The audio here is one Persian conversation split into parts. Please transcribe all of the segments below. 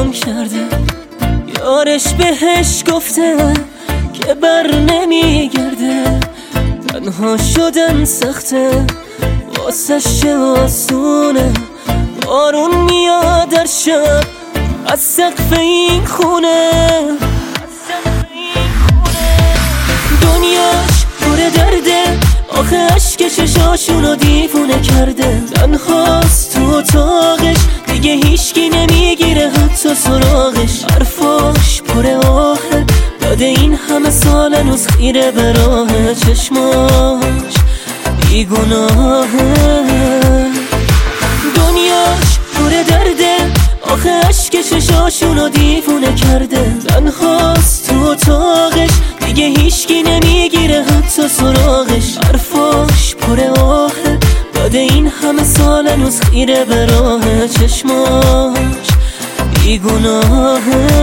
گم کرده، یارش بهش گفته که بر نمیگرده. تنها شدن سخته واسش چه آسونه، بارون میاد در شب از سقف این خونه. دنیاش پر درده، آخه عشق چشاشونو دیوونه کرده. تنهاست تو اتاقش، دیگه هیچکی نمیگیره حتی سراغش. حرفاش پر آهه، داده این همه سال هنوز خیره به راه. چشماش بیگناهه، دنیاش پر درده، آخه عشق چشاشونو دیوونه کرده. تنهاست تو اتاقش، دیگه هیچکی نمیگیره حتی سراغش. حرفاش پر آهه، داده این همه سال هنوز خیره به راه. چشماش بیگناهه.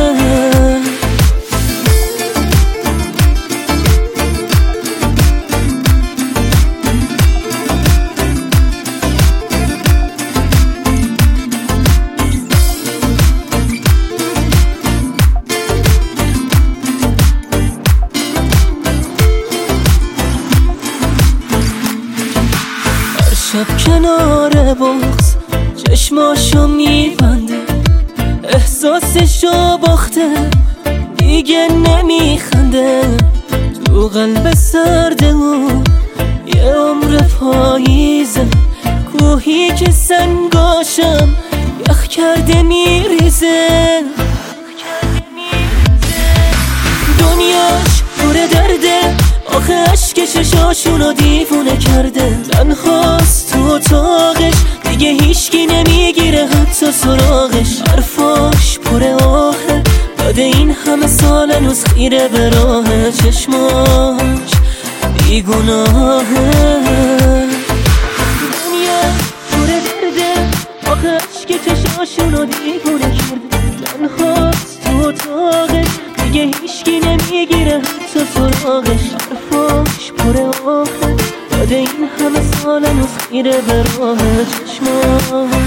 شب کنار بغض چشماشو میبنده، احساسشو باخته دیگه نمیخنده. تو قلب سرده و یه عمر پاییزه، کوهی که سنگاشم یخ کرده میریزه. دنیاش پر درده، آخه عشق چشاشونو دیوونه کرده. تنهاست تو اتاقش، دیگه هیچکی نمیگیره حتی سراغش. حرفاش پر آهه، داده این همه سال هنوز خیره به راه. چشماش بیگناهه، دنیاش پر درده، آخه عشق چشاشونو دیوونه کرده. تنهاست تو اتاقش، دیگه هیچکی نمیگیره حتی سراغش. حرفاش پر آهه، داده این همه سال هنوز خیره به راه. چشماش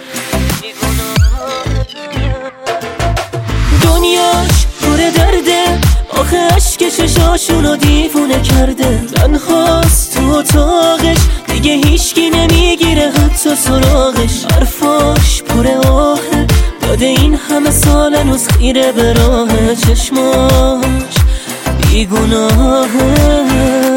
دنیاش پر درده، آخه عشق چشاشونو دیوونه کرده. تنهاست تو اتاقش، دیگه هیچکی نمیگیره حتی سراغش. حرفاش پر آهه، داده این همه سال هنوز خیره به راه. چشماش بیگناهه.